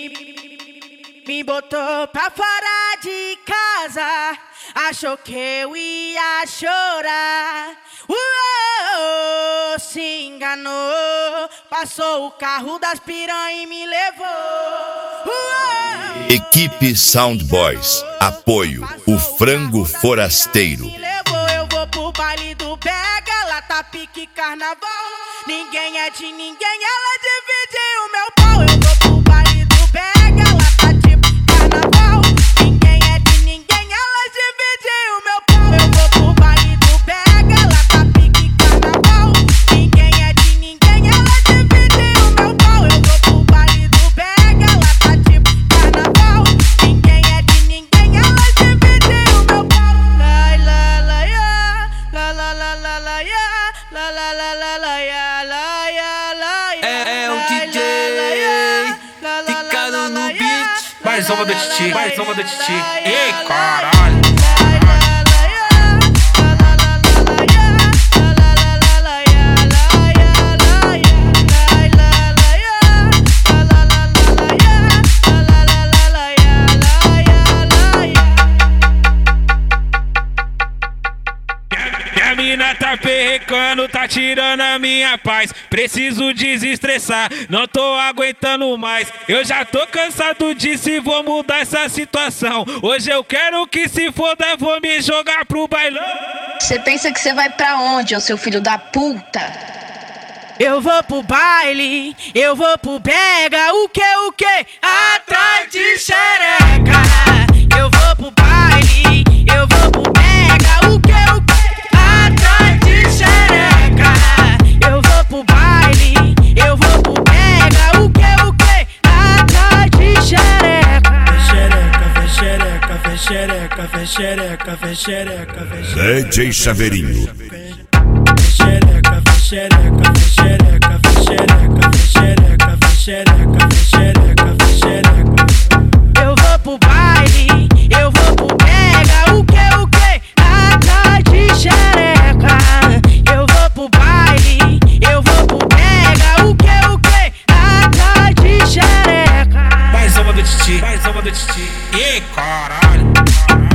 Me botou pra fora de casa, achou que eu ia chorar. Se enganou, passou o carro das piranha e me levou. Equipe Sound Boys, apoio o Frango Forasteiro. Eu vou pro baile do Pega, lá tá pique carnaval. Ninguém é de ninguém, ela divide o meu pau. Eu vou pro baile do Pega, lá tá tipo carnaval. Ninguém é de ninguém, ela divide o meu pau. Eu vou pro baile do Pega, lá tá pique carnaval. Ninguém é de ninguém, ela divide o meu pau. Eu vou pro baile do Pega, lá tá tipo carnaval. Ninguém é de ninguém, ela divide o meu pau. É o DJ ficando no beat. Mais uma do Titi, mais uma do Titi. Ei, caralho. Minha mina tá perrecando, tá tirando a minha paz. Preciso desestressar, não tô aguentando mais. Eu já tô cansado disso e vou mudar essa situação. Hoje eu quero que se foda, vou me jogar pro bailão. Você pensa que você vai pra onde, ô seu filho da puta? Eu vou pro baile, eu vou pro Pega, o que? Atrás de xereca. Eu vou pro baile, eu vou pro Pega, o que? Atrás de xereca. Eu vou pro baile, eu vou pro Pega, o que? Atrás de xereca. DJ Chaveirinho. Eu vou pro baile, eu vou pro Pega, o que? Atrás de xereca. Eu vou pro baile, eu vou pro Pega, o que? Atrás de xereca. Mais uma do Titi, mais uma do Titi. Ei, caralho.